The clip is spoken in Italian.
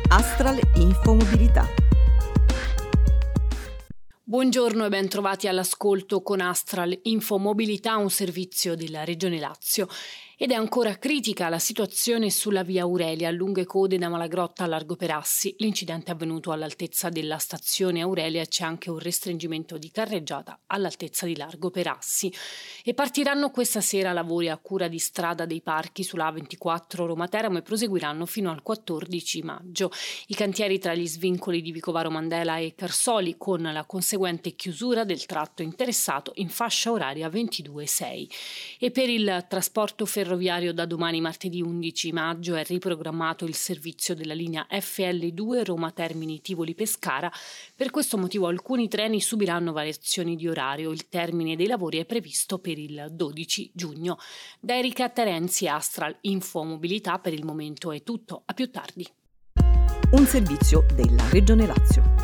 Astral Infomobilità. Buongiorno e ben trovati all'ascolto con Astral Infomobilità, un servizio della Regione Lazio. Ed è ancora critica la situazione sulla via Aurelia, lunghe code da Malagrotta a Largo Perassi. L'incidente è avvenuto all'altezza della stazione Aurelia e c'è anche un restringimento di carreggiata all'altezza di Largo Perassi. E partiranno questa sera lavori a cura di Strada dei Parchi sulla A24 Roma-Teramo e proseguiranno fino al 14 maggio. I cantieri tra gli svincoli di Vicovaro Mandela e Carsoli, con la conseguente chiusura del tratto interessato in fascia oraria 22/6. E per il trasporto ferroviario da domani martedì 11 maggio è riprogrammato il servizio della linea FL2 Roma Termini Tivoli Pescara. Per questo motivo alcuni treni subiranno variazioni di orario. Il termine dei lavori è previsto per il 12 giugno. Da Erika Terenzi, Astral Infomobilità, per il momento è tutto. A più tardi. Un servizio della Regione Lazio.